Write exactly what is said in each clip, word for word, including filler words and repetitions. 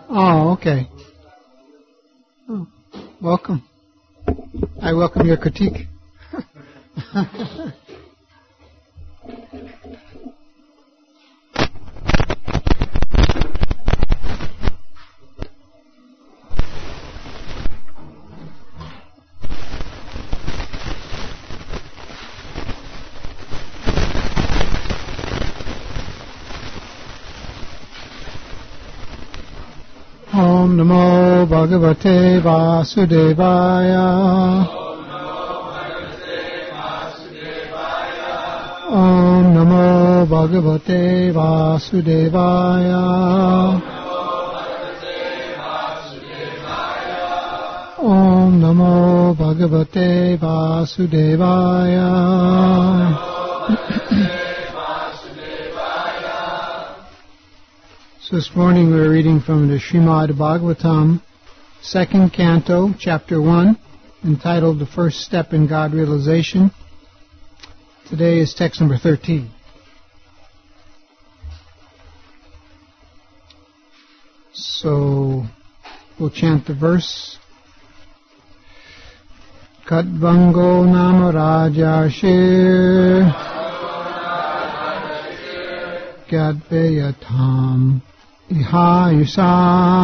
Oh, okay. Oh, welcome. I welcome your critique. Om Namo Bhagavate Vasudevaya. Om Namo Bhagavate Vasudevaya. Om Namo Bhagavate Vasudevaya. So this morning we're reading from the Srimad Bhagavatam, second canto, chapter one, entitled The First Step in God Realization. Today is text number thirteen. So we'll chant the verse. Kadvango nama rajarshir Gyadveyatam Ihayusa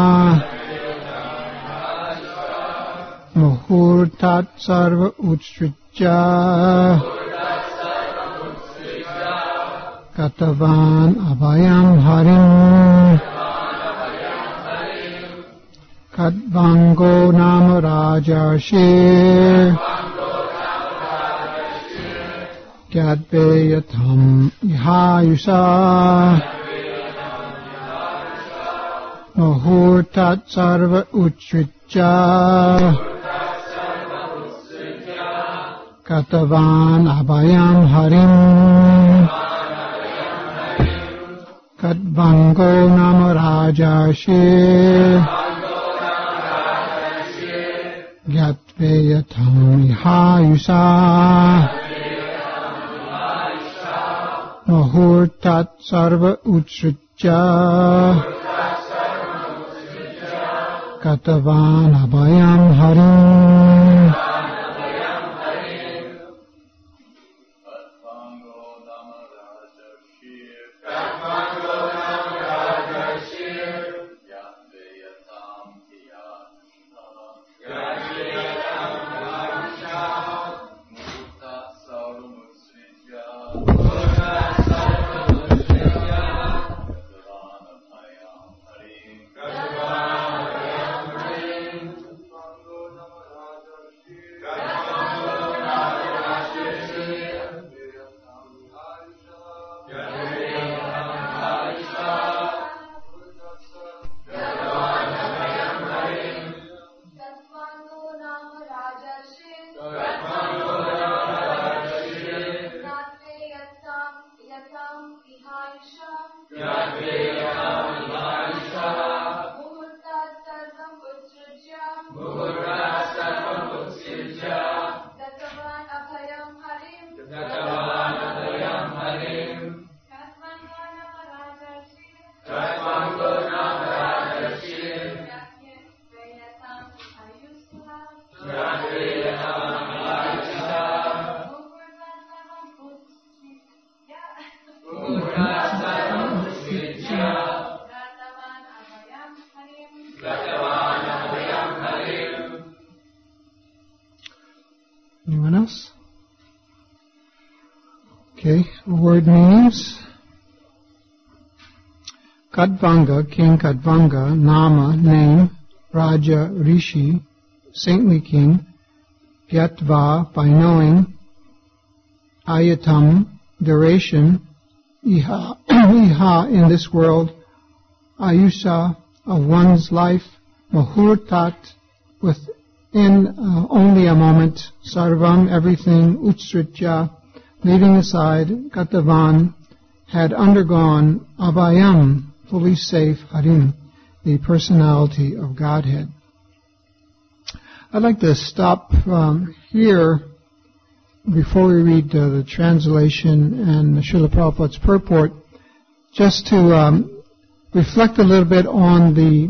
Muhurtat Sarva Utstrija Katavan Abhayam Harim Kadvango Nama Rajarshir Gyadveyatam Ihayusa Muhurtat Sarva Utstrija Katavan Abhayam Harim Kadvango Nama Rajarshir Gyadveyatam Ihayusa Muhurtat Sarva Utstrija Katavan Abhayam Harim. Anyone else? Okay, word meanings. Kadvanga, King Kadvanga, Nama, name, Raja, Rishi, saintly king, Gyatva, by knowing, Ayatam, duration, Iha, Iha, in this world, Ayusha, of one's life, Muhurtat, within uh, only a moment, Sarvam, everything, Utstrija, leaving aside, Katavan, had undergone, Abhayam, fully safe, Harim, the personality of Godhead. I'd like to stop um, here before we read uh, the translation and Srila Prabhupada's purport, just to um, reflect a little bit on the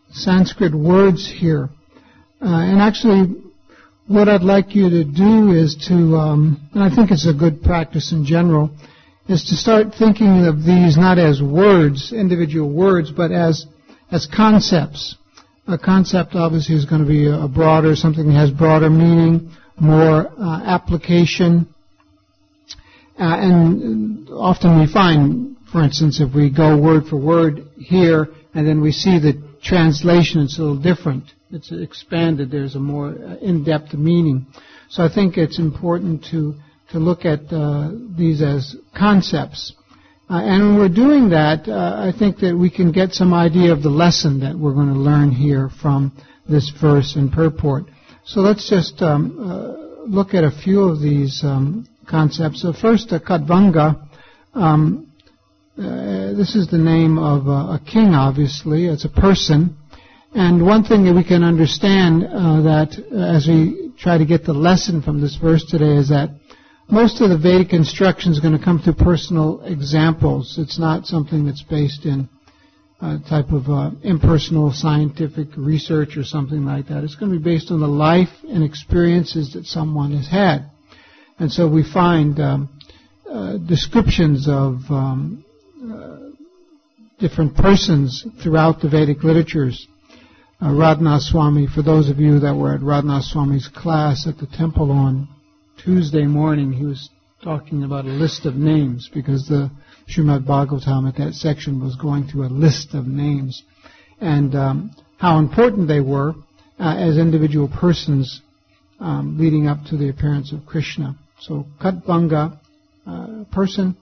Sanskrit words here. Uh, and actually, what I'd like you to do is to, um, and I think it's a good practice in general, is to start thinking of these not as words, individual words, but as as concepts. A concept obviously is going to be a broader, something that has broader meaning, more uh, application. Uh, and often we find, for instance, if we go word for word here and then we see the translation, it's a little different. It's expanded. There's a more in-depth meaning. So I think it's important to to look at uh, these as concepts. Uh, and when we're doing that, uh, I think that we can get some idea of the lesson that we're going to learn here from this verse and purport. So let's just um, uh, look at a few of these um, concepts. So first, uh, Khatvanga. Um, uh, this is the name of uh, a king, obviously. It's a person. And one thing that we can understand uh, that uh, as we try to get the lesson from this verse today is that most of the Vedic instruction is going to come through personal examples. It's not something that's based in a type of uh, impersonal scientific research or something like that. It's going to be based on the life and experiences that someone has had. And so we find um, uh, descriptions of um, uh, different persons throughout the Vedic literatures. Uh, Radhanath Swami, for those of you that were at Radhanath Swami's class at the temple on Tuesday morning, he was talking about a list of names because the Srimad Bhagavatam at that section was going through a list of names and um, how important they were uh, as individual persons um, leading up to the appearance of Krishna. So Khatvanga, uh, person,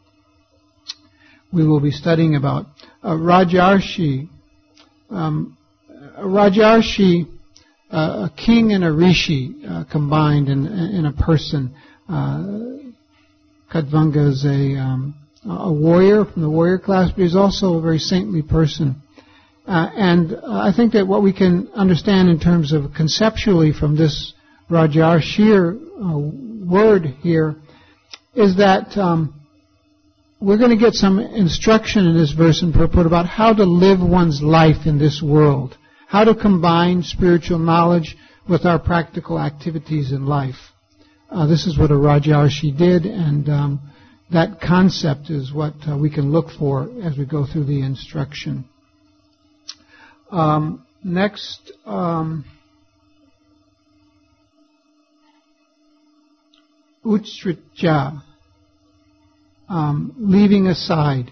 we will be studying about. Uh, Rajarshi, um, a Rajarshi, Uh, a king and a rishi uh, combined in, in a person. Uh, Khatvanga is a, um, a warrior from the warrior class, but he's also a very saintly person. Uh, and uh, I think that what we can understand in terms of conceptually from this Rajarshir uh, word here is that um, we're going to get some instruction in this verse and purport about how to live one's life in this world. How to combine spiritual knowledge with our practical activities in life. Uh, this is what a Rajarshi did, and um, that concept is what uh, we can look for as we go through the instruction. Um, next, um, Utstrija, um, leaving aside.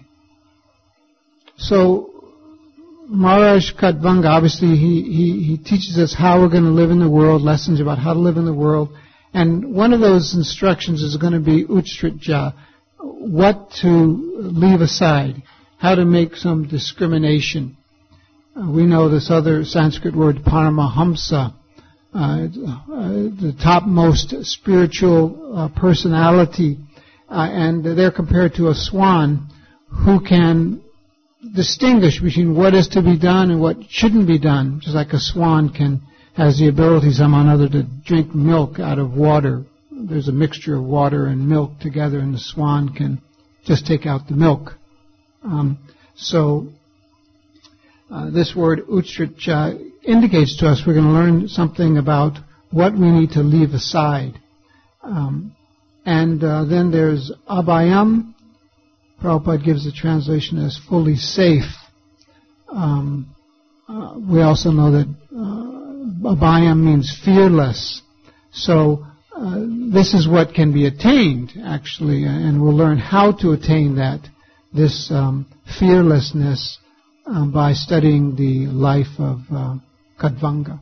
So, Maharaj Khatvanga, obviously, he, he, he teaches us how we're going to live in the world, lessons about how to live in the world. And one of those instructions is going to be Utstrija, what to leave aside, how to make some discrimination. Uh, we know this other Sanskrit word, Paramahamsa, uh, uh, the topmost spiritual uh, personality, uh, and they're compared to a swan who can distinguish between what is to be done and what shouldn't be done, just like a swan can has the ability somehow or other to drink milk out of water. There's a mixture of water and milk together, and the swan can just take out the milk. Um, so uh, this word Utstrija indicates to us we're going to learn something about what we need to leave aside. Um, and uh, then there's Abhayam. Prabhupada gives the translation as fully safe. Um, uh, we also know that uh, Abhayam means fearless. So uh, this is what can be attained, actually, and we'll learn how to attain that, this um, fearlessness, uh, by studying the life of uh, Khatvanga.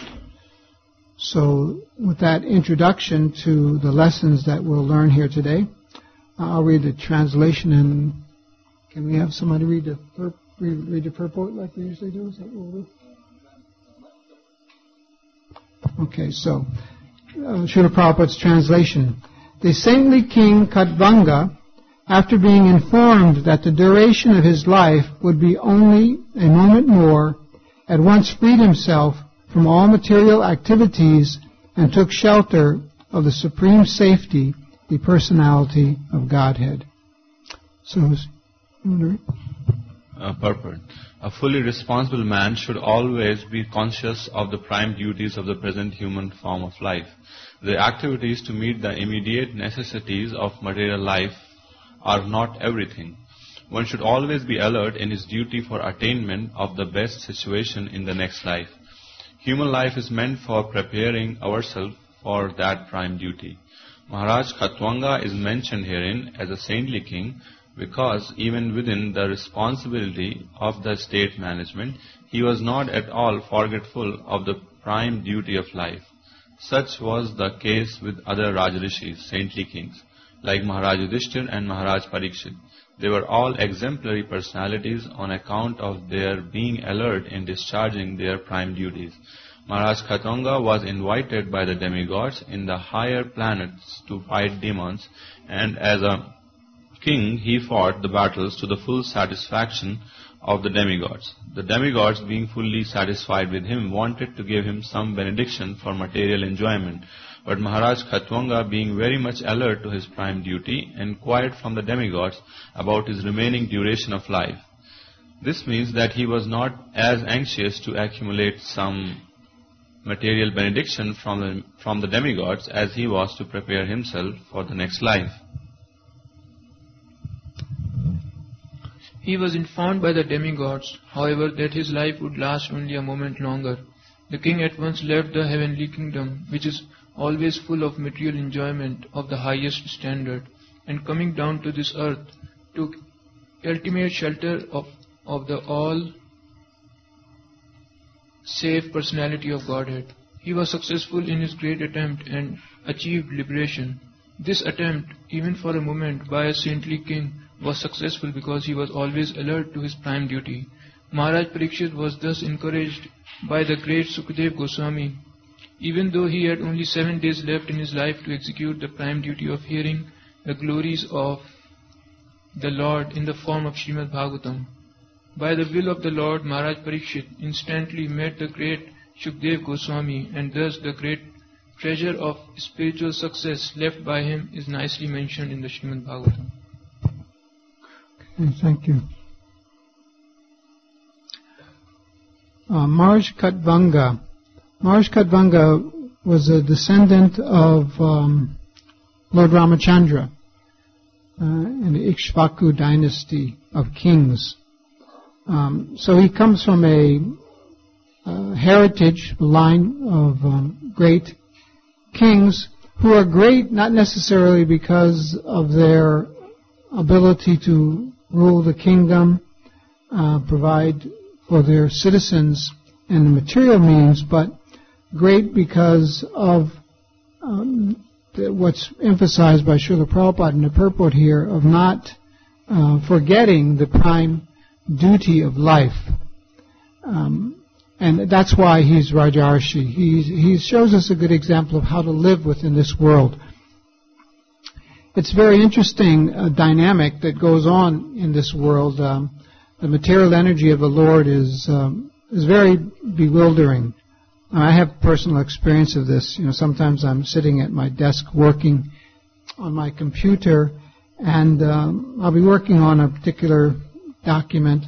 So with that introduction to the lessons that we'll learn here today, I'll read the translation, and can we have somebody read the pur- read, read the purport like we usually do? Is that what we'll do? Okay, so uh, Srila Prabhupada's translation. The saintly king Khatvanga, after being informed that the duration of his life would be only a moment more, at once freed himself from all material activities and took shelter of the supreme safety, the personality of Godhead. So, uh, purport. A fully responsible man should always be conscious of the prime duties of the present human form of life. The activities to meet the immediate necessities of material life are not everything. One should always be alert in his duty for attainment of the best situation in the next life. Human life is meant for preparing ourselves for that prime duty. Maharaj Khatwanga is mentioned herein as a saintly king because even within the responsibility of the state management, he was not at all forgetful of the prime duty of life. Such was the case with other Rajarishis, saintly kings, like Maharaj Yudhishthir and Maharaj Parikshit. They were all exemplary personalities on account of their being alert in discharging their prime duties. Maharaj Khatwanga was invited by the demigods in the higher planets to fight demons, and as a king he fought the battles to the full satisfaction of the demigods. The demigods, being fully satisfied with him, wanted to give him some benediction for material enjoyment. But Maharaj Khatwanga, being very much alert to his prime duty, inquired from the demigods about his remaining duration of life. This means that he was not as anxious to accumulate some material benediction from the, from the demigods as he was to prepare himself for the next life. He was informed by the demigods, however, that his life would last only a moment longer. The king at once left the heavenly kingdom, which is always full of material enjoyment of the highest standard, and coming down to this earth, took ultimate shelter of, of the all-safe personality of Godhead. He was successful in his great attempt and achieved liberation. This attempt, even for a moment, by a saintly king, was successful because he was always alert to his prime duty. Maharaj Parikshit was thus encouraged by the great Sukadeva Goswami. Even though he had only seven days left in his life to execute the prime duty of hearing the glories of the Lord in the form of Srimad Bhagavatam. By the will of the Lord, Maharaj Parikshit instantly met the great Sukadeva Goswami, and thus the great treasure of spiritual success left by him is nicely mentioned in the Srimad Bhagavatam. Okay, thank you. Uh, Maharaj Khatwanga. Maharaj Khatwanga was a descendant of um, Lord Ramachandra uh, in the Ikshvaku dynasty of kings. Um, so he comes from a uh, heritage line of um, great kings who are great not necessarily because of their ability to rule the kingdom, uh, provide for their citizens and the material means, but great because of um, the, what's emphasized by Srila Prabhupada in the purport here of not uh, forgetting the prime duty of life. Um, and that's why he's Rajarshi. He's, he shows us a good example of how to live within this world. It's very interesting uh, dynamic that goes on in this world. Um, the material energy of the Lord is um, is very bewildering. I have personal experience of this. You know, sometimes I'm sitting at my desk working on my computer, and um, I'll be working on a particular document,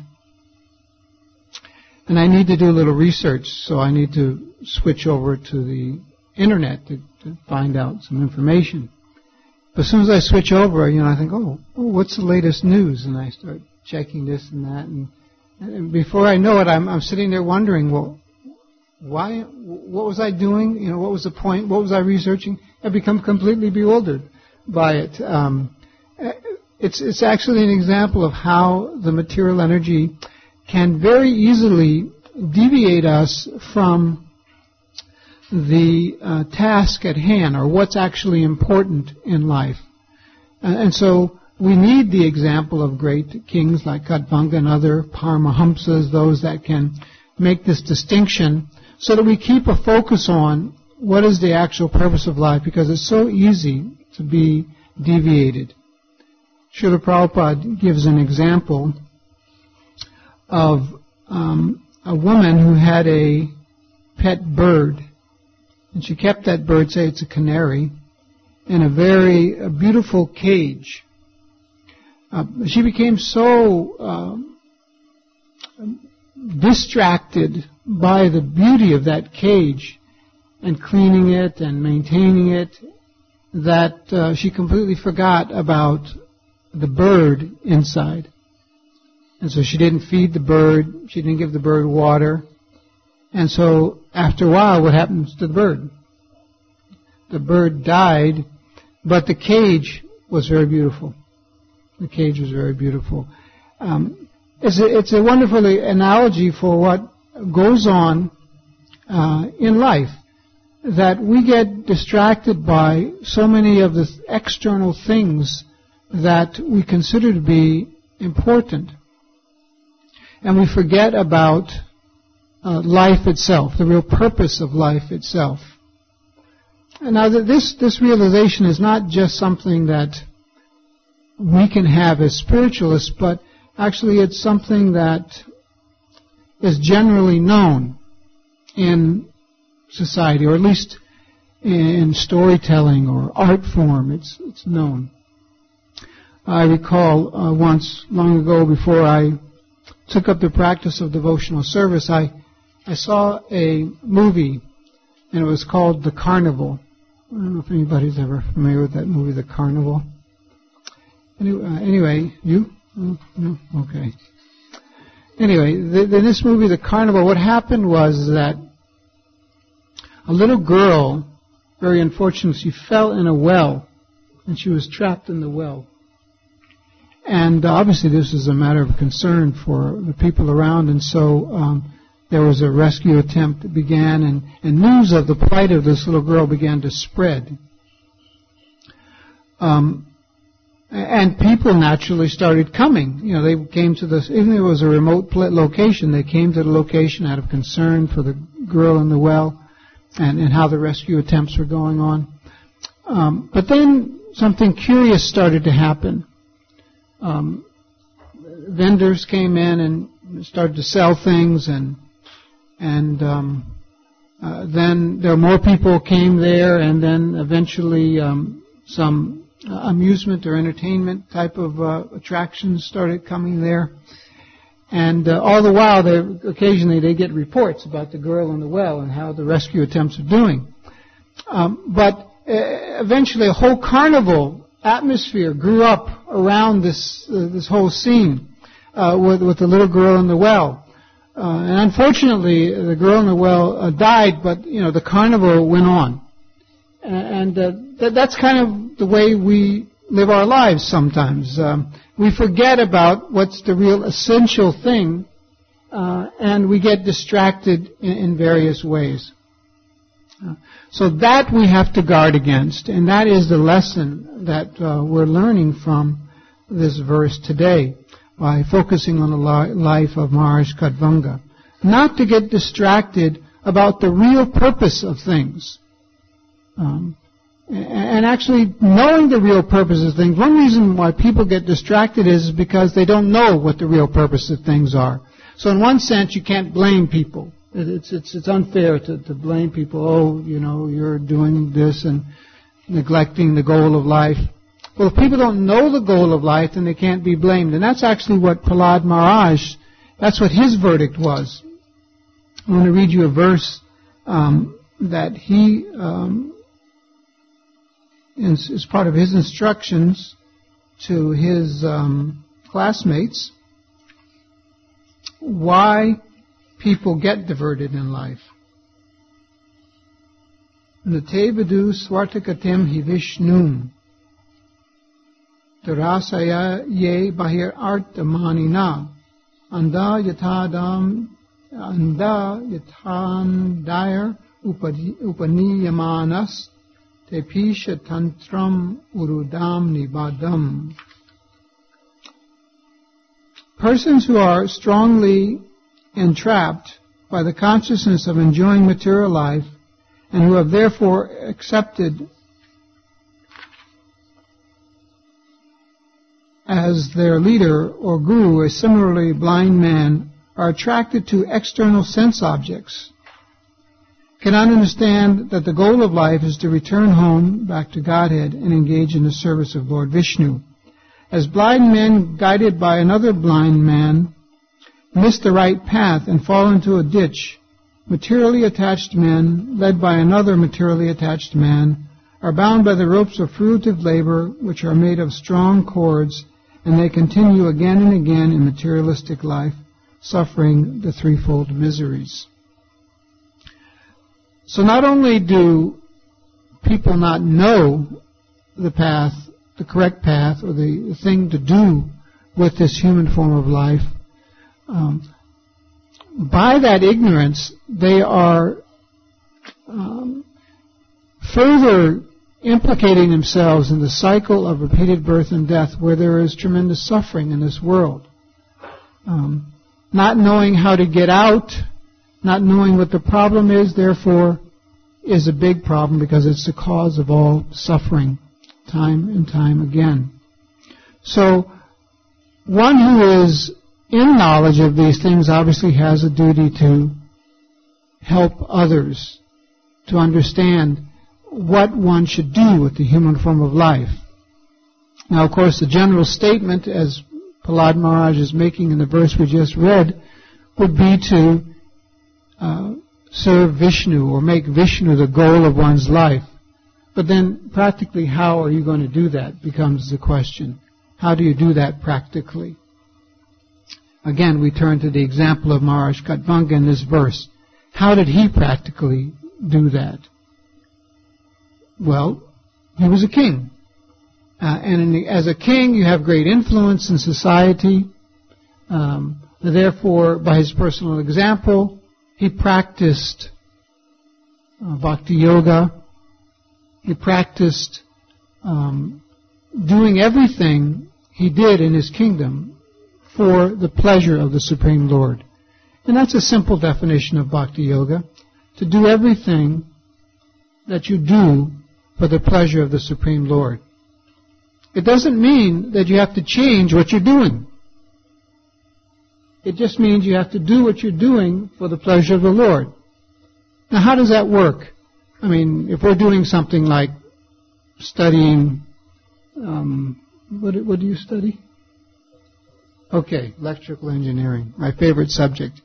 and I need to do a little research, so I need to switch over to the internet to, to find out some information. But as soon as I switch over, you know, I think, oh, oh, what's the latest news? And I start checking this and that, and, and before I know it, I'm, I'm sitting there wondering, well, why? What was I doing? You know, what was the point? What was I researching? I've become completely bewildered by it. Um, it's it's actually an example of how the material energy can very easily deviate us from the uh, task at hand, or what's actually important in life. Uh, and so we need the example of great kings like Khatwanga and other Paramahamsas, those that can make this distinction, so that we keep a focus on what is the actual purpose of life, because it's so easy to be deviated. Srila Prabhupada gives an example of um, a woman who had a pet bird, and she kept that bird, say it's a canary, in a very a beautiful cage. Uh, she became so uh, distracted by the beauty of that cage and cleaning it and maintaining it that uh, she completely forgot about the bird inside. And so she didn't feed the bird, she didn't give the bird water. And so after a while, what happens to the bird? The bird died, but the cage was very beautiful. The cage was very beautiful. Um, it's, a, it's a wonderful analogy for what goes on uh, in life, that we get distracted by so many of the external things that we consider to be important. And we forget about uh, life itself, the real purpose of life itself. And now this, this realization is not just something that we can have as spiritualists, but actually it's something that is generally known in society, or at least in storytelling or art form. It's, it's known. I recall uh, once, long ago, before I took up the practice of devotional service, I, I saw a movie, and it was called The Carnival. I don't know if anybody's ever familiar with that movie, The Carnival. Anyway, uh, anyway you? Oh, no? Okay. Anyway, the, in this movie, The Carnival, what happened was that a little girl, very unfortunate, she fell in a well, and she was trapped in the well. And uh, obviously this is a matter of concern for the people around, and so um, there was a rescue attempt that began, and, and news of the plight of this little girl began to spread. Um, and people naturally started coming. You know, they came to this, even if it was a remote location, they came to the location out of concern for the girl in the well and, and how the rescue attempts were going on. Um, but then something curious started to happen. Um, vendors came in and started to sell things, and and um, uh, then there more people came there, and then eventually um, some uh, amusement or entertainment type of uh, attractions started coming there. And uh, all the while, they, occasionally they get reports about the girl in the well and how the rescue attempts are doing. Um, but uh, eventually, a whole carnival atmosphere grew up around this uh, this whole scene uh, with with the little girl in the well, uh, and unfortunately, the girl in the well uh, died. But you know, the carnival went on, and uh, th- that's kind of the way we live our lives. Sometimes um, we forget about what's the real essential thing, uh, and we get distracted in, in various ways. Uh, so that we have to guard against, and that is the lesson that uh, we're learning from this verse today by focusing on the li- life of Maharaj Khatvanga. Not to get distracted about the real purpose of things. Um, and actually knowing the real purpose of things. One reason why people get distracted is because they don't know what the real purpose of things are. So in one sense, you can't blame people. It's it's it's unfair to, to blame people. Oh, you know, you're doing this and neglecting the goal of life. Well, if people don't know the goal of life, then they can't be blamed. And that's actually what Prahlad Maharaj, that's what his verdict was. I want to read you a verse um, that he, um, is, is part of his instructions to his um, classmates. Why people get diverted in life. Natevadu swartakatem hi vishnum tarasaya ye bahir artamanina anda yatadam anda yathandayar upaniyamanas tepisha tantram urudam nibadam. Persons who are strongly entrapped by the consciousness of enjoying material life and who have therefore accepted as their leader or guru a similarly blind man are attracted to external sense objects, cannot understand that the goal of life is to return home back to Godhead and engage in the service of Lord Vishnu. As blind men guided by another blind man miss the right path and fall into a ditch, materially attached men, led by another materially attached man, are bound by the ropes of fruitive labor, which are made of strong cords, and they continue again and again in materialistic life, suffering the threefold miseries. So not only do people not know the path, the correct path, or the thing to do with this human form of life, um, by that ignorance, they are um, further implicating themselves in the cycle of repeated birth and death, where there is tremendous suffering in this world. Um, not knowing how to get out, not knowing what the problem is, therefore, is a big problem, because it's the cause of all suffering, time and time again. So, one who is in knowledge of these things obviously has a duty to help others to understand what one should do with the human form of life. Now, of course, the general statement, as Prahlad Maharaj is making in the verse we just read, would be to uh, serve Vishnu, or make Vishnu the goal of one's life. But then, practically, how are you going to do that becomes the question. How do you do that practically? Again, we turn to the example of Maharaj Khatvanga in this verse. How did he practically do that? Well, he was a king. Uh, and in the, as a king, you have great influence in society. Um, therefore, by his personal example, he practiced uh, bhakti yoga. He practiced um, doing everything he did in his kingdom for the pleasure of the Supreme Lord. And that's a simple definition of bhakti yoga, to do everything that you do for the pleasure of the Supreme Lord. It doesn't mean that you have to change what you're doing. It just means you have to do what you're doing for the pleasure of the Lord. Now, how does that work? I mean, if we're doing something like studying, um, what, what do you study? Okay, electrical engineering, my favorite subject.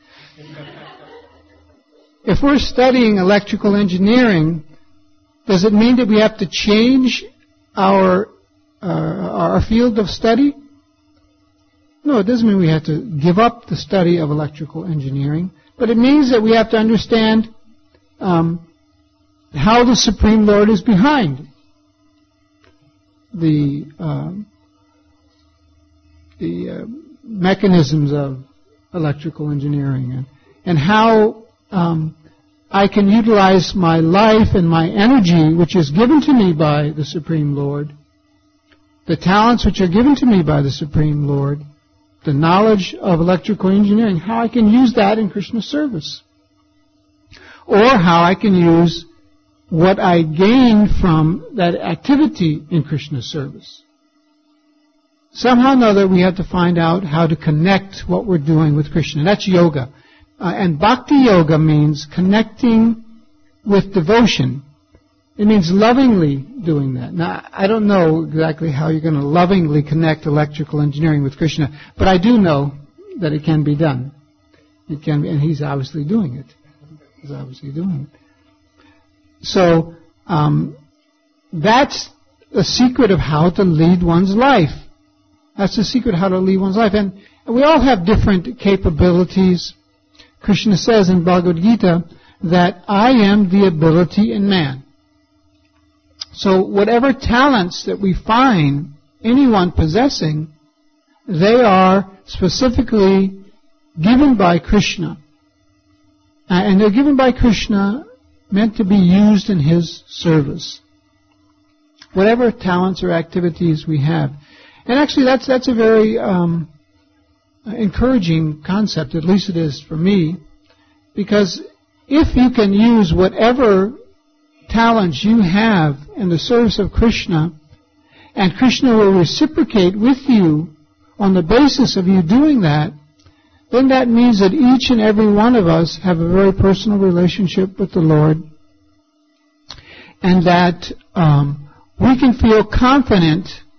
If we're studying electrical engineering, does it mean that we have to change our uh, our field of study? No, it doesn't mean we have to give up the study of electrical engineering, but it means that we have to understand um, how the Supreme Lord is behind the uh, the uh, mechanisms of electrical engineering, and, and how um, I can utilize my life and my energy, which is given to me by the Supreme Lord, the talents which are given to me by the Supreme Lord, the knowledge of electrical engineering, how I can use that in Krishna service. Or how I can use what I gain from that activity in Krishna service. Somehow or another, we have to find out how to connect what we're doing with Krishna. That's yoga. Uh, and bhakti yoga means connecting with devotion. It means lovingly doing that. Now, I don't know exactly how you're going to lovingly connect electrical engineering with Krishna, but I do know that it can be done. It can be, and he's obviously doing it. He's obviously doing it. So, um, that's the secret of how to lead one's life. That's the secret of how to lead one's life. And we all have different capabilities. Krishna says in Bhagavad Gita that I am the ability in man. So whatever talents that we find anyone possessing, they are specifically given by Krishna. Uh, and they're given by Krishna meant to be used in His service. Whatever talents or activities we have. And actually that's that's a very um, encouraging concept, at least it is for me, because if you can use whatever talents you have in the service of Krishna, and Krishna will reciprocate with you on the basis of you doing that, then that means that each and every one of us have a very personal relationship with the Lord, and that um, we can feel confident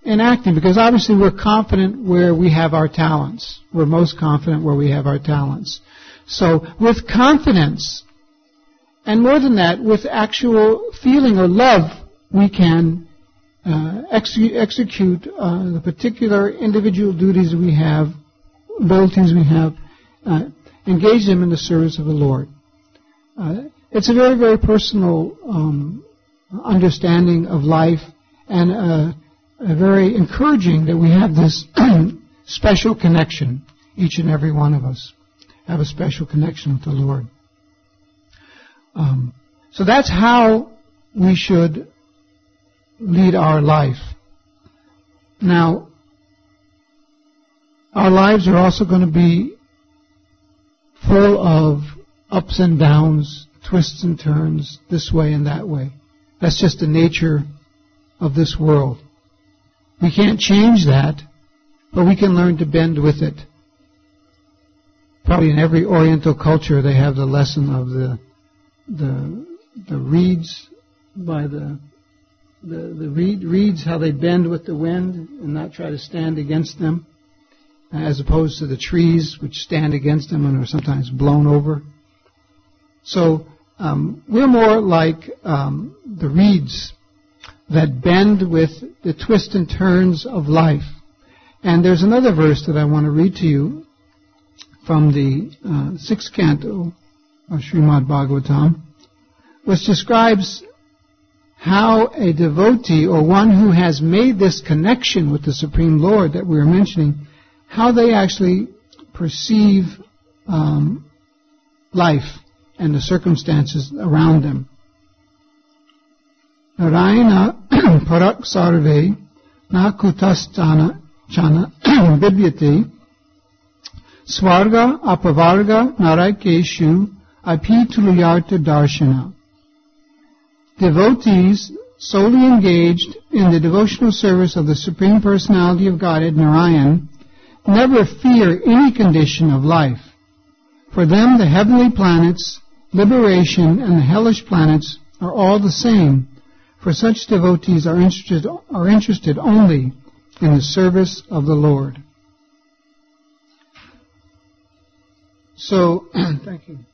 in acting, because obviously we're confident where we have our talents. We're most confident where we have our talents. So with confidence, and more than that, with actual feeling or love, we can uh, ex- execute uh, the particular individual duties we have, abilities we have, uh, engage them in the service of the Lord. Uh, it's a very, very personal um, understanding of life, and uh, uh, very encouraging that we have this special connection. Each and every one of us have a special connection with the Lord. Um, so that's how we should lead our life. Now, our lives are also going to be full of ups and downs, twists and turns, this way and that way. That's just the nature of this world. We can't change that, but we can learn to bend with it. Probably in every Oriental culture they have the lesson of the the the reeds by the the, the reed, reeds, how they bend with the wind and not try to stand against them, as opposed to the trees which stand against them and are sometimes blown over. So um, we're more like um, the reeds that bend with the twists and turns of life. And there's another verse that I want to read to you from the uh, sixth canto of Srimad Bhagavatam, which describes how a devotee, or one who has made this connection with the Supreme Lord that we were mentioning, how they actually perceive um, life and the circumstances around them. Narayana parak sarve na kutastana chana bibyate swarga apavarga narakeshu apituluyarta darshana. Devotees solely engaged in the devotional service of the Supreme Personality of Godhead, Narayan, never fear any condition of life. For them, the heavenly planets, liberation, and the hellish planets are all the same, for such devotees are interested, are interested only in the service of the Lord. So, thank you.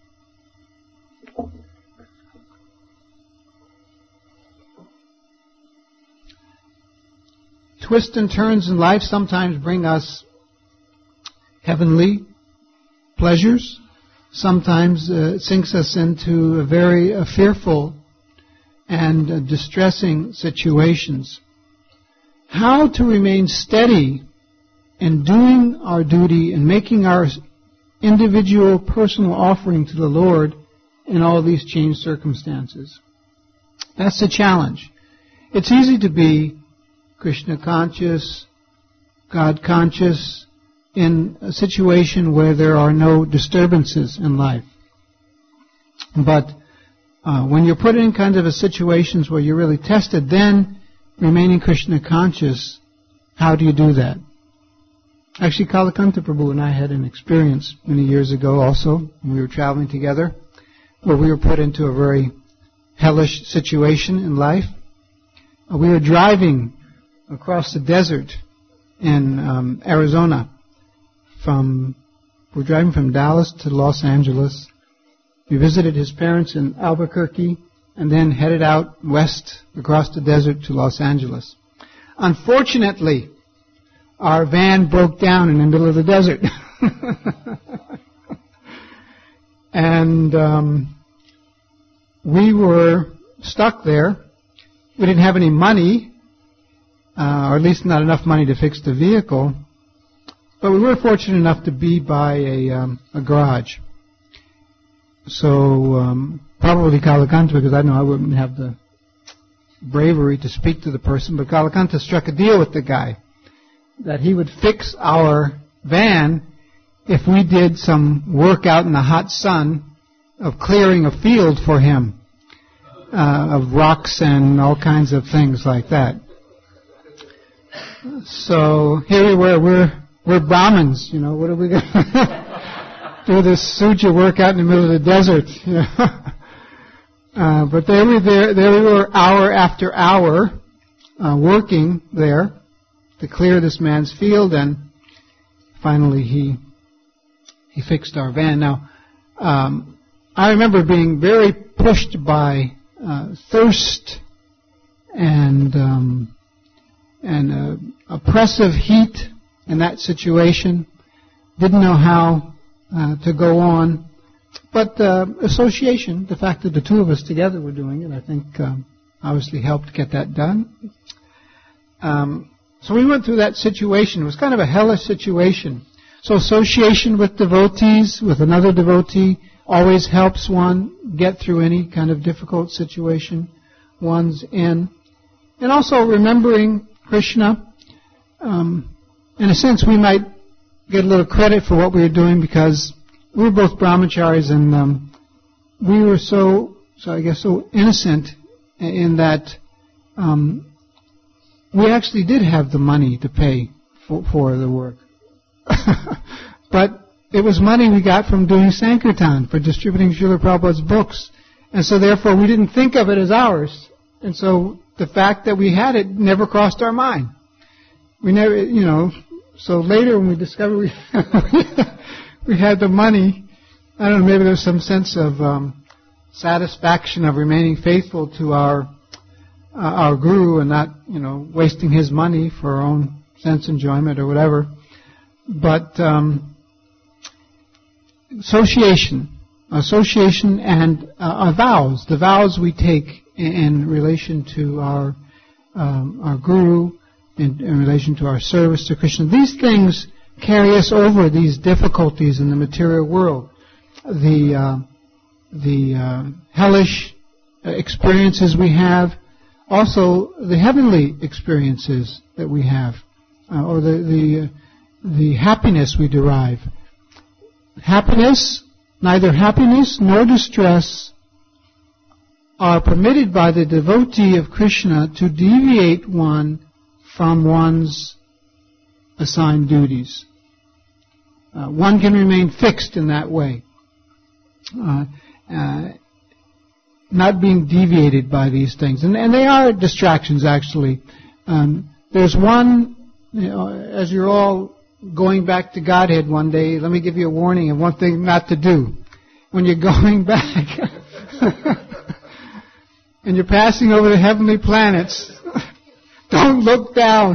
Twists and turns in life sometimes bring us heavenly pleasures. Sometimes uh, it sinks us into a very uh, fearful and uh, distressing situations. How to remain steady in doing our duty and making our individual personal offering to the Lord in all these changed circumstances. That's the challenge. It's easy to be Krishna conscious, God conscious, in a situation where there are no disturbances in life. But uh, when you're put in kind of a situations where you're really tested, then remaining Krishna conscious, how do you do that? Actually, Kalakanta Prabhu and I had an experience many years ago also, when we were traveling together, where we were put into a very hellish situation in life. Uh, we were driving across the desert in um, Arizona. From we're driving from Dallas to Los Angeles. We visited his parents in Albuquerque and then headed out west across the desert to Los Angeles. Unfortunately, our van broke down in the middle of the desert. and um, we were stuck there. We didn't have any money, uh, or at least not enough money to fix the vehicle. But we were fortunate enough to be by a, um, a garage. So um, probably Kalakanta, because I know I wouldn't have the bravery to speak to the person, but Kalakanta struck a deal with the guy that he would fix our van if we did some work out in the hot sun of clearing a field for him, uh, of rocks and all kinds of things like that. So here we were, we're we're Brahmins, you know, what are we going to do this suja work out in the middle of the desert? You know? uh, but there we there, there we were hour after hour uh, working there. to clear this man's field, and finally he he fixed our van. Now, um, I remember being very pushed by uh, thirst and um, and uh, oppressive heat in that situation. Didn't know how uh, to go on. But uh, association, the fact that the two of us together were doing it, I think um, obviously helped get that done. Um, so we went through that situation. It was kind of a hellish situation. So association with devotees, with another devotee, always helps one get through any kind of difficult situation one's in. And also remembering Krishna. Um, in a sense, we might get a little credit for what we were doing because we were both brahmacharis, and um, we were so, so I guess, so innocent in that um, we actually did have the money to pay for, for the work. But it was money we got from doing Sankirtan, for distributing Srila Prabhupada's books. And so therefore we didn't think of it as ours. And so the fact that we had it never crossed our mind. We never, you know, so later when we discovered we, we had the money, I don't know, maybe there was some sense of um, satisfaction of remaining faithful to our uh, our guru and not, you know, wasting his money for our own sense enjoyment or whatever. But um, association, association and uh, our vows, the vows we take in, in relation to our um, our guru, in, in relation to our service to Krishna, these things carry us over these difficulties in the material world. The uh, the uh, hellish experiences we have, also the heavenly experiences that we have, uh, or the the uh, the happiness we derive. Happiness, neither happiness nor distress are permitted by the devotee of Krishna to deviate one from one's assigned duties. Uh, one can remain fixed in that way, uh, uh, not being deviated by these things. And, and they are distractions, actually. Um, there's one, you know, as you're all going back to Godhead one day, let me give you a warning of one thing not to do. When you're going back and you're passing over the heavenly planets, don't look down.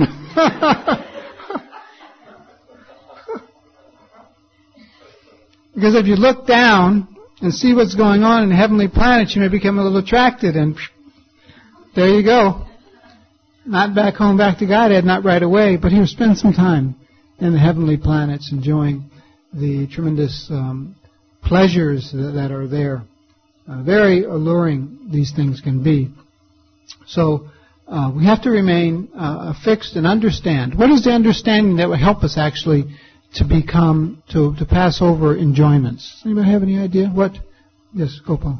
Because if you look down and see what's going on in the heavenly planets, you may become a little attracted, and there you go. Not back home, back to Godhead, not right away, but here spend some time in the heavenly planets, enjoying the tremendous um, pleasures that, that are there. Uh, very alluring these things can be. So uh, we have to remain uh, fixed and understand. What is the understanding that will help us actually to become, to, to pass over enjoyments? Anybody have any idea? What? Yes, Gopal.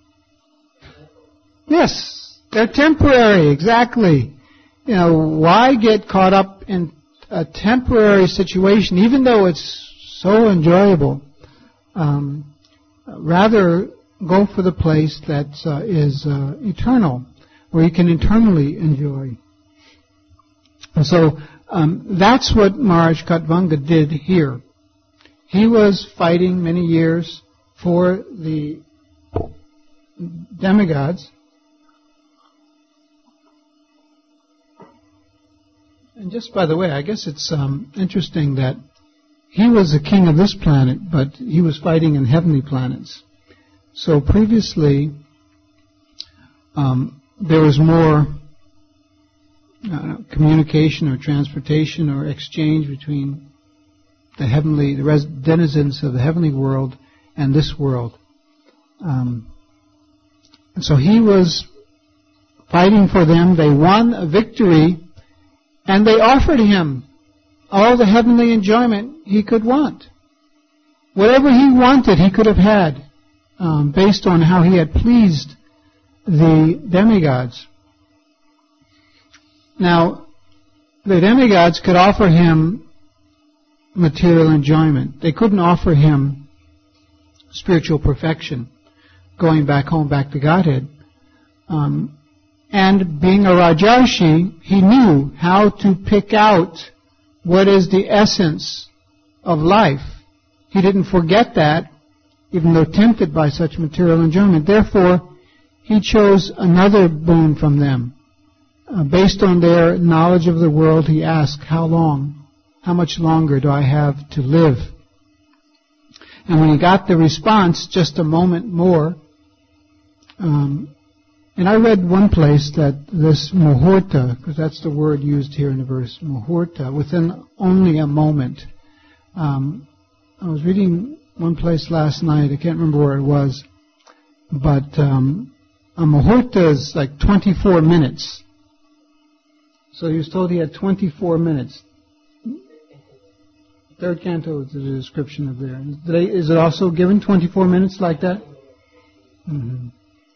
Yes, they're temporary, exactly. You know, why get caught up in a temporary situation, even though it's so enjoyable? Um, rather, go for the place that uh, is uh, eternal, where you can eternally enjoy. And so um, that's what Maharaj Khatvanga did here. He was fighting many years for the demigods. And just by the way, I guess it's um, interesting that he was the king of this planet, but he was fighting in heavenly planets. So previously, um, there was more uh, communication or transportation or exchange between the heavenly, the res- denizens of the heavenly world and this world. Um, and so he was fighting for them. They won a victory. And they offered him all the heavenly enjoyment he could want. Whatever he wanted, he could have had, um, based on how he had pleased the demigods. Now, the demigods could offer him material enjoyment. They couldn't offer him spiritual perfection, going back home, back to Godhead. Um, And being a Rajarshi, he knew how to pick out what is the essence of life. He didn't forget that, even though tempted by such material enjoyment. Therefore, he chose another boon from them. Uh, based on their knowledge of the world, he asked, how long, how much longer do I have to live? And when he got the response, just a moment more, um, and I read one place that this muhurta, because that's the word used here in the verse, muhurta, within only a moment. Um, I was reading one place last night, I can't remember where it was, but um, a muhurta is like twenty-four minutes. So he was told he had twenty-four minutes. Third canto is the description of there. Is it also given twenty-four minutes like that? Mm-hmm.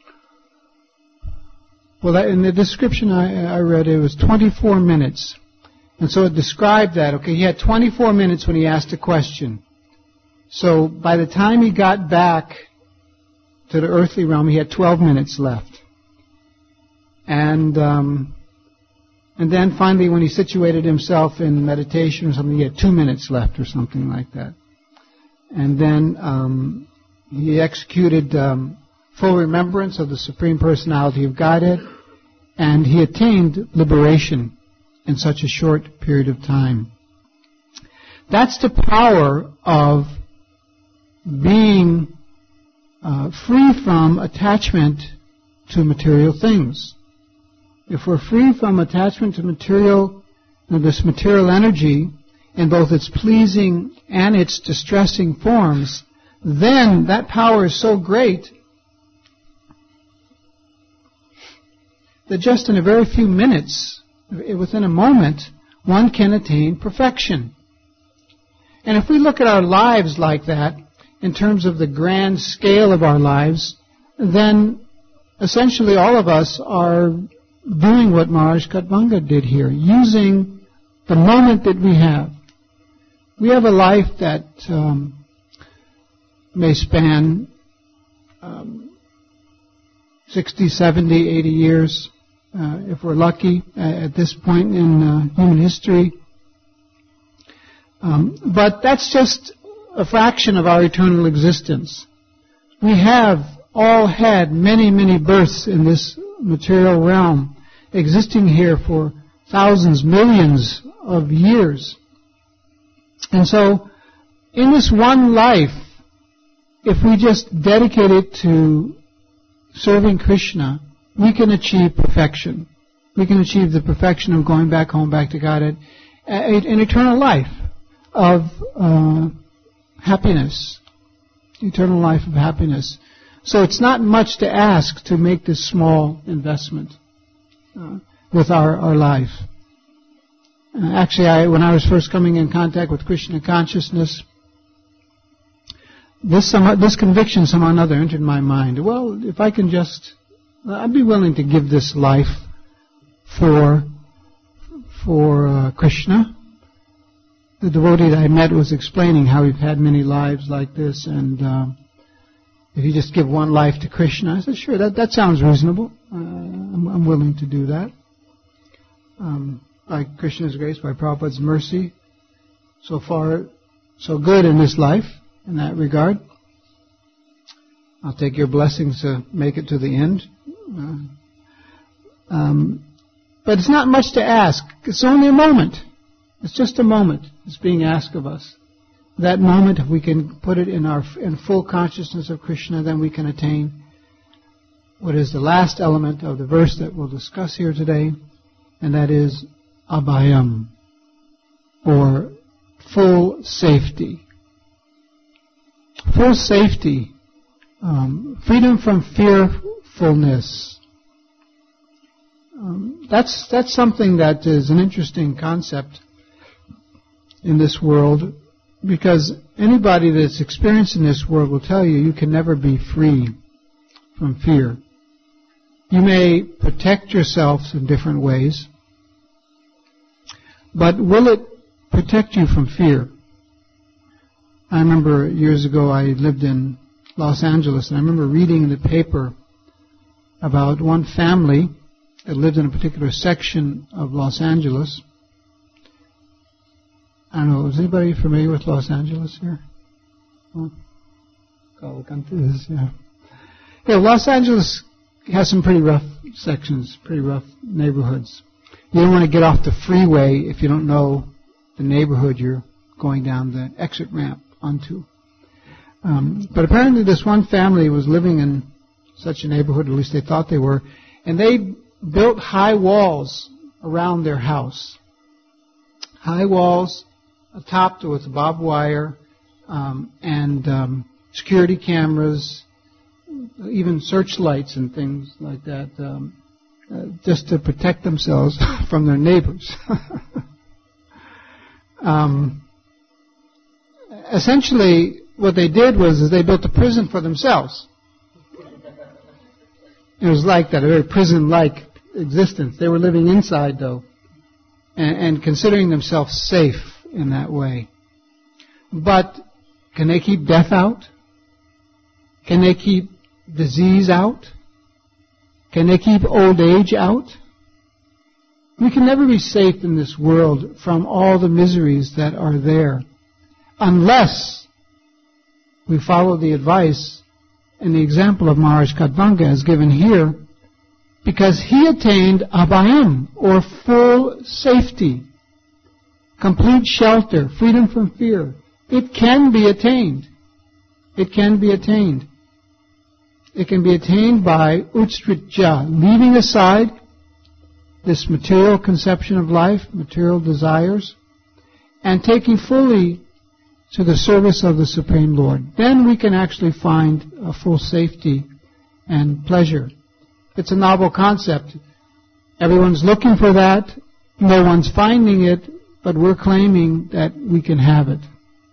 Well, that, in the description I, I read, it was twenty-four minutes. And so it described that. Okay, he had twenty-four minutes when he asked a question. So by the time he got back to the earthly realm, he had twelve minutes left. And um, and then finally, when he situated himself in meditation or something, he had two minutes left or something like that. And then um, he executed um, full remembrance of the Supreme Personality of Godhead, and he attained liberation in such a short period of time. That's the power of being uh, free from attachment to material things. If we're free from attachment to material, you know, this material energy, in both its pleasing and its distressing forms, then that power is so great that just in a very few minutes, within a moment, one can attain perfection. And if we look at our lives like that, in terms of the grand scale of our lives, then essentially all of us are doing what Maharaj Khatvanga did here, using the moment that we have. We have a life that um, may span um, sixty, seventy, eighty years, uh, if we're lucky, uh, at this point in uh, human history. Um, but that's just a fraction of our eternal existence. We have all had many, many births in this material realm, existing here for thousands, millions of years. And so, in this one life, if we just dedicate it to serving Krishna, we can achieve perfection. We can achieve the perfection of going back home, back to Godhead, an eternal life of uh, happiness, eternal life of happiness. So it's not much to ask to make this small investment uh, with our, our life. Uh, actually, I, when I was first coming in contact with Krishna consciousness, this somehow, this conviction somehow or another entered my mind. Well, if I can just, I'd be willing to give this life for for uh, Krishna. The devotee that I met was explaining how we've had many lives like this, and uh, if you just give one life to Krishna, I said, sure, that, that sounds reasonable. Uh, I'm, I'm willing to do that. Um, by Krishna's grace, by Prabhupada's mercy, so far, so good in this life, in that regard. I'll take your blessings to make it to the end. Uh, um, but it's not much to ask. It's only a moment. It's just a moment. It's being asked of us. That moment, if we can put it in our in full consciousness of Krishna, then we can attain what is the last element of the verse that we'll discuss here today, and that is abhayam, or full safety. Full safety, um, freedom from fearfulness. Um, that's that's something that is an interesting concept in this world, because anybody that's experienced in this world will tell you you can never be free from fear. You may protect yourself in different ways, but will it protect you from fear? I remember years ago I lived in Los Angeles, and I remember reading in the paper about one family that lived in a particular section of Los Angeles. I don't know, is anybody familiar with Los Angeles here? Well, yeah. Yeah, Los Angeles has some pretty rough sections, pretty rough neighborhoods. You don't want to get off the freeway if you don't know the neighborhood you're going down the exit ramp onto. Um, but apparently this one family was living in such a neighborhood, at least they thought they were, and they built high walls around their house. High walls topped with barbed wire um, and um, security cameras, even searchlights and things like that, um, uh, just to protect themselves from their neighbors. um, essentially, what they did was is they built a prison for themselves. It was like that, a very prison-like existence. They were living inside, though, and, and considering themselves safe in that way. But can they keep death out? Can they keep disease out? Can they keep old age out? We can never be safe in this world from all the miseries that are there unless we follow the advice and the example of Maharaj Khatvanga as given here, because he attained abhayam, or full safety, complete shelter, freedom from fear. It can be attained. It can be attained. It can be attained by utstritja, leaving aside this material conception of life, material desires, and taking fully to the service of the Supreme Lord. Then we can actually find a full safety and pleasure. It's a novel concept. Everyone's looking for that. No one's finding it, but we're claiming that we can have it.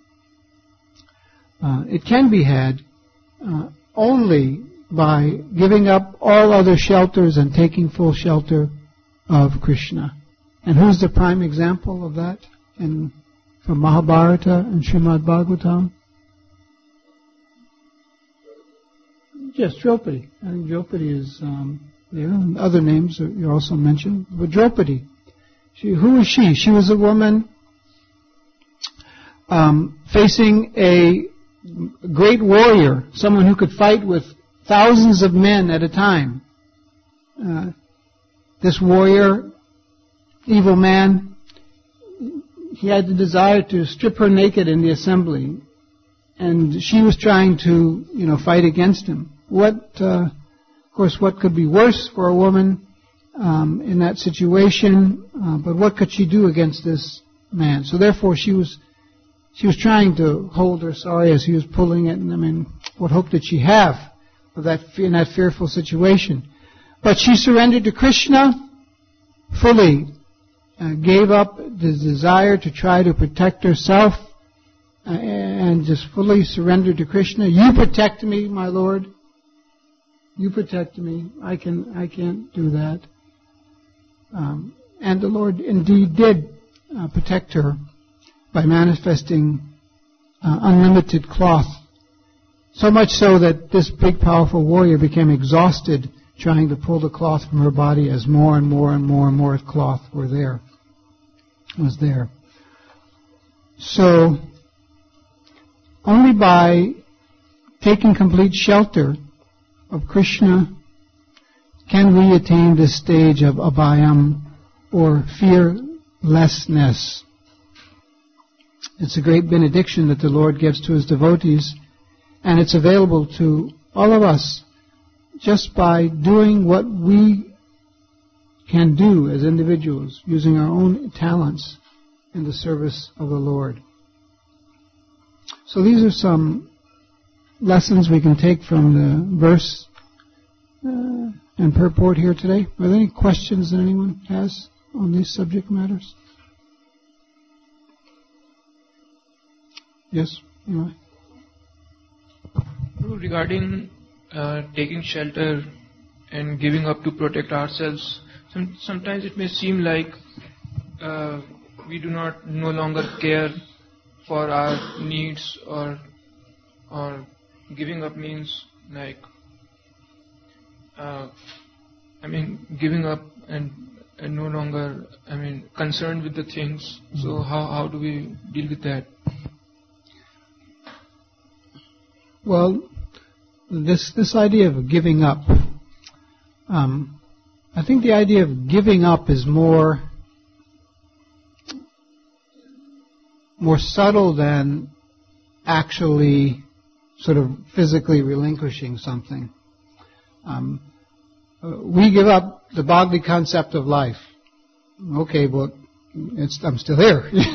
Uh, it can be had uh, only by giving up all other shelters and taking full shelter of Krishna. And who's the prime example of that in from Mahabharata and Srimad Bhagavatam? Yes, Draupadi. I think Draupadi is um, there. And other names are you also mentioned. But Draupadi, she, who was she? She was a woman um, facing a great warrior, someone who could fight with thousands of men at a time. Uh, this warrior, evil man, he had the desire to strip her naked in the assembly, and she was trying to, you know, fight against him. What, uh, of course, what could be worse for a woman um, in that situation? Uh, but what could she do against this man? So therefore, she was she was trying to hold her sari as he was pulling it. And I mean, what hope did she have of that in that fearful situation? But she surrendered to Krishna fully. Uh, gave up the desire to try to protect herself uh, and just fully surrendered to Krishna. You protect me, my Lord. You protect me. I can. I can't do that. Um, and the Lord indeed did uh, protect her by manifesting uh, unlimited cloth. So much so that this big, powerful warrior became exhausted trying to pull the cloth from her body as more and more and more and more cloth were there. was there. So, only by taking complete shelter of Krishna can we attain this stage of abhayam, or fearlessness. It's a great benediction that the Lord gives to His devotees, and it's available to all of us just by doing what we can do as individuals, using our own talents in the service of the Lord. So these are some lessons we can take from the verse uh, and purport here today. Are there any questions that anyone has on these subject matters? Yes? Anyway. Regarding uh, taking shelter and giving up to protect ourselves, some, sometimes it may seem like uh, we do not no longer care for our needs, or or giving up means like uh, I mean giving up and and no longer, I mean, concerned with the things. So how how do we deal with that? Well, this this idea of giving up, um, I think the idea of giving up is more more subtle than actually sort of physically relinquishing something. Um, uh, we give up the bodily concept of life. Okay, well, it's, I'm still here. You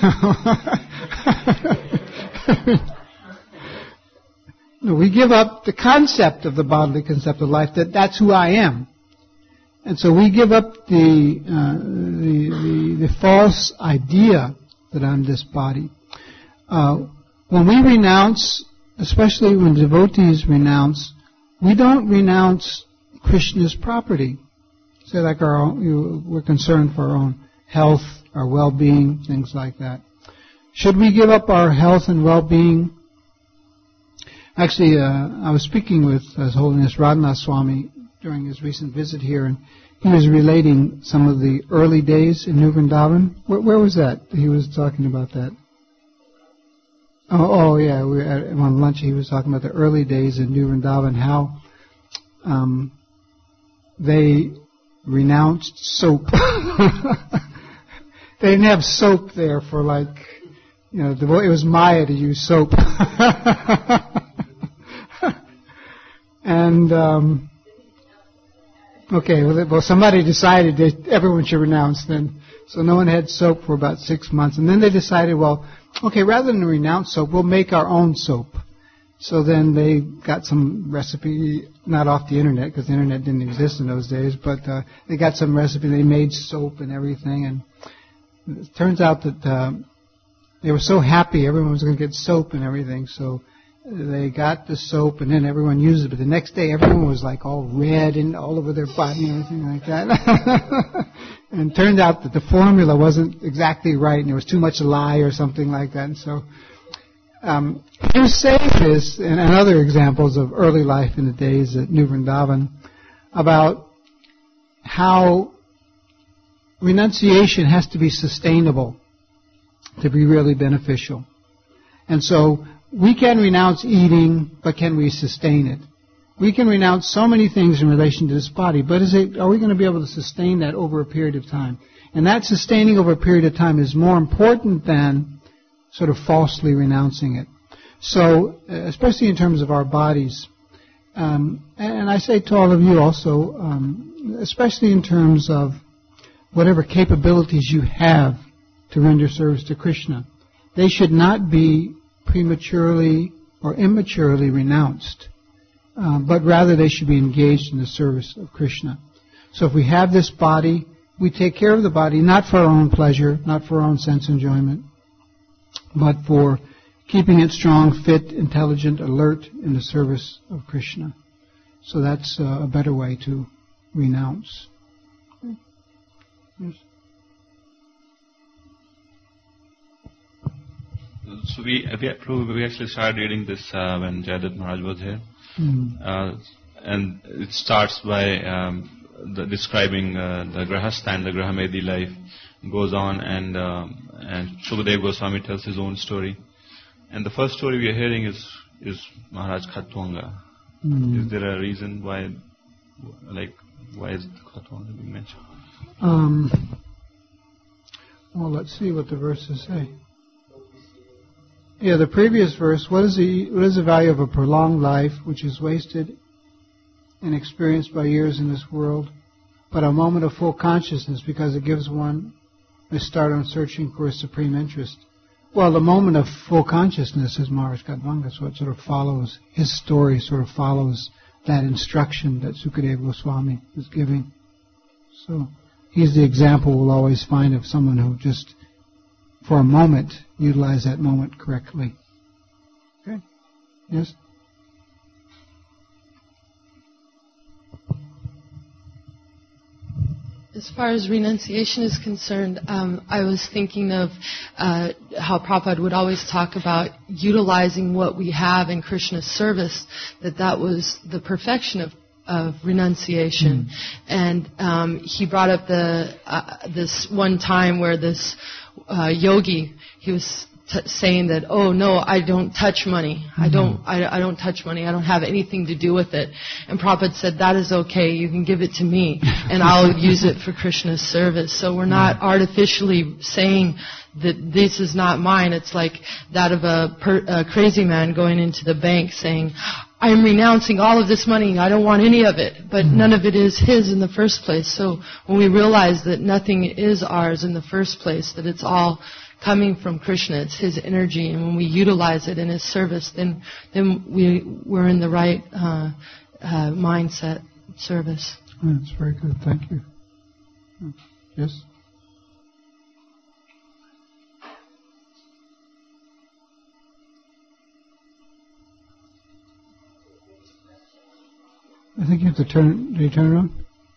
know? No, we give up the concept of the bodily concept of life, that that's who I am. And so we give up the, uh, the, the, the false idea that I'm this body. Uh, when we renounce, especially when devotees renounce, we don't renounce Krishna's property. Say like our own, you, we're concerned for our own health, our well-being, things like that. Should we give up our health and well-being? Actually, uh, I was speaking with His Holiness Radhanath Swami during his recent visit here, and he was relating some of the early days in New Vrindavan. Where, where was that? He was talking about that. Oh, oh yeah, we were at, on lunch he was talking about the early days in New Vrindavan, how um, they renounced soap. They didn't have soap there for like, you know, the, it was Maya to use soap. And, um, okay, well, well, somebody decided that everyone should renounce then. So no one had soap for about six months. And then they decided, well, okay, rather than renounce soap, we'll make our own soap. So then they got some recipe, not off the internet, because the internet didn't exist in those days, but uh, they got some recipe. They made soap and everything. And it turns out that uh, they were so happy everyone was going to get soap and everything. So they got the soap, and then everyone used it. But the next day, everyone was like all red and all over their body and everything like that. And it turned out that the formula wasn't exactly right, and there was too much lye or something like that. And so um, he was saying this, and, and other examples of early life in the days at New Vrindavan, about how renunciation has to be sustainable to be really beneficial. And so we can renounce eating, but can we sustain it? We can renounce so many things in relation to this body, but is it, are we going to be able to sustain that over a period of time? And that sustaining over a period of time is more important than sort of falsely renouncing it. So, especially in terms of our bodies, um, and I say to all of you also, um, especially in terms of whatever capabilities you have to render service to Krishna, they should not be prematurely or immaturely renounced, uh, but rather they should be engaged in the service of Krishna. So if we have this body, we take care of the body not for our own pleasure, not for our own sense enjoyment, but for keeping it strong, fit, intelligent, alert in the service of Krishna. So that's uh, a better way to renounce. Okay. Yes. So we we we actually started reading this uh, when Jayadatta Maharaj was here, mm. uh, and it starts by um, the describing uh, the Grahastha and the Grahamedi life. Goes on, and um, and Shukadeva Goswami tells his own story. And the first story we are hearing is is Maharaj Khatwanga. Mm. Is there a reason why, like, why is Khatwanga being mentioned? Um, well, let's see what the verses say. Yeah, the previous verse, what is the what is the value of a prolonged life which is wasted and experienced by years in this world, but a moment of full consciousness because it gives one a start on searching for a supreme interest? Well, the moment of full consciousness is Maharaj Khatwanga, so it sort of follows, his story sort of follows that instruction that Sukadeva Goswami is giving. So he's the example we'll always find of someone who just, for a moment, utilize that moment correctly. Okay? Yes? As far as renunciation is concerned, um, I was thinking of uh, how Prabhupada would always talk about utilizing what we have in Krishna's service, that that was the perfection of of renunciation. Mm. And um, he brought up the uh, this one time where this uh, yogi, he was t- saying that, oh no, I don't touch money. Mm-hmm. I don't. I, I don't touch money. I don't have anything to do with it. And Prabhupada said, that is okay. You can give it to me, and I'll use it for Krishna's service. So we're not artificially saying that this is not mine. It's like that of a, per, a crazy man going into the bank saying, I'm renouncing all of this money. I don't want any of it. But mm-hmm. none of it is his in the first place. So when we realize that nothing is ours in the first place, that it's all coming from Krishna, it's his energy, and when we utilize it in his service, then then we, we're in the right uh, uh, mindset service. That's very good. Thank you. Yes? I think you have to turn, do you turn around?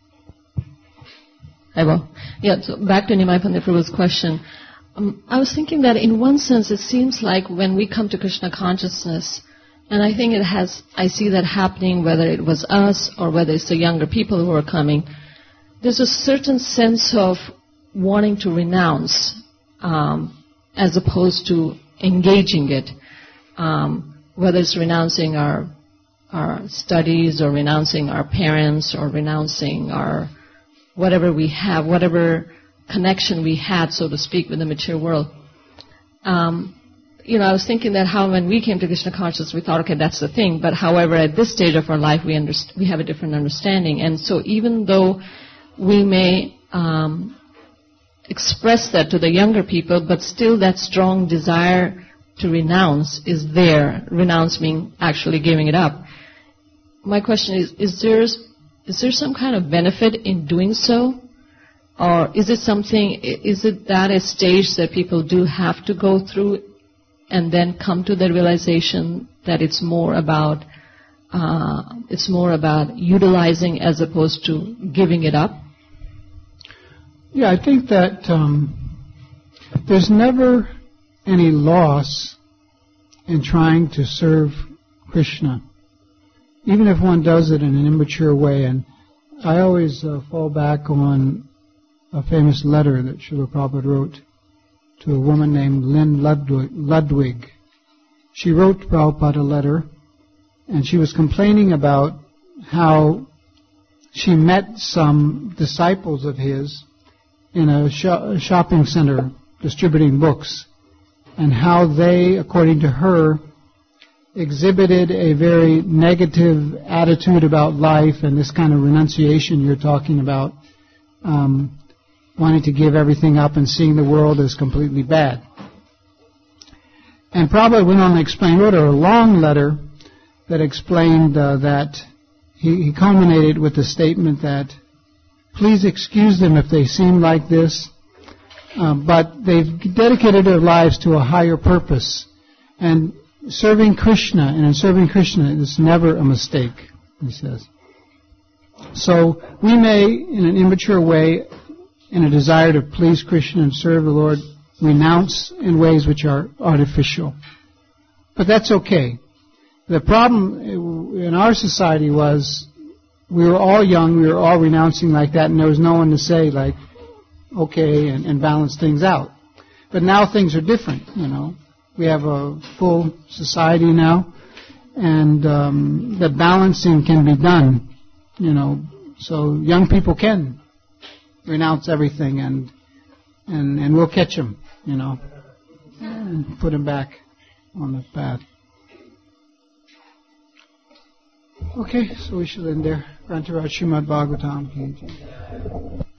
I will. Yeah, so back to Nimai Pandit question. Um, I was thinking that in one sense it seems like when we come to Krishna consciousness, and I think it has, I see that happening whether it was us or whether it's the younger people who are coming, there's a certain sense of wanting to renounce um, as opposed to engaging it, um, whether it's renouncing our our studies or renouncing our parents or renouncing our whatever we have, whatever connection we had, so to speak, with the material world. Um, you know, I was thinking that how when we came to Krishna consciousness, we thought, okay, that's the thing. But however, at this stage of our life, we underst- we have a different understanding. And so even though we may um, express that to the younger people, but still that strong desire to renounce is there. Renounce meaning actually giving it up. My question is, is there, is there some kind of benefit in doing so? Or is it something, is it that a stage that people do have to go through and then come to the realization that it's more about, uh, it's more about utilizing as opposed to giving it up? Yeah, I think that um, there's never any loss in trying to serve Krishna, even if one does it in an immature way. And I always uh, fall back on a famous letter that Srila Prabhupada wrote to a woman named Lynn Ludwig. Ludwig. She wrote Prabhupada a letter, and she was complaining about how she met some disciples of his in a, sh- a shopping center distributing books, and how they, according to her, exhibited a very negative attitude about life and this kind of renunciation you're talking about, um, wanting to give everything up and seeing the world as completely bad. And Prabhupada went on to explain, wrote her a long letter that explained uh, that he, he culminated with the statement that, please excuse them if they seem like this, uh, but they've dedicated their lives to a higher purpose. And serving Krishna, and in serving Krishna, it's never a mistake, he says. So we may, in an immature way, in a desire to please Krishna and serve the Lord, renounce in ways which are artificial. But that's okay. The problem in our society was we were all young, we were all renouncing like that, and there was no one to say, like, okay, and, and balance things out. But now things are different, you know. We have a full society now, and um, the balancing can be done, you know. So young people can renounce everything, and and and we'll catch them, you know, and put them back on the path. Okay, so we should end there. Grantaraj Srimad Bhagavatam.